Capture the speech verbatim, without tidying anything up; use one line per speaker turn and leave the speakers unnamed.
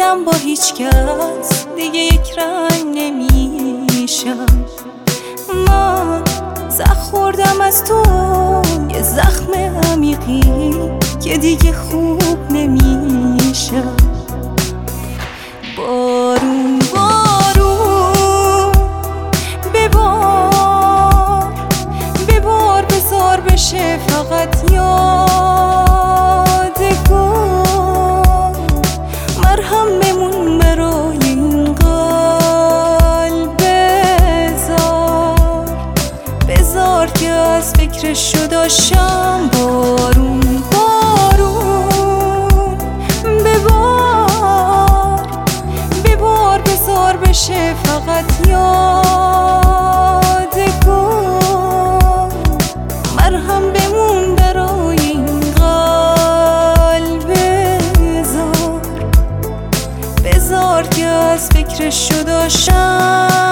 دیدم با هیچ کس دیگه یک رنگ نمیشم. من زخم خوردم از تو، یه زخم عمیقی که دیگه خوب نمیشم. بارون بارون ببار ببار، بذار بشه فقط یادگار. مرهم بمون برای این قلب، بذار بذار که از فکرشو داشتم. بارون بارون ببار ببار، بذار بشه فقط یادگار. مرهم بمون برای این قلب، بذار بذار که از فکرشو داشتم.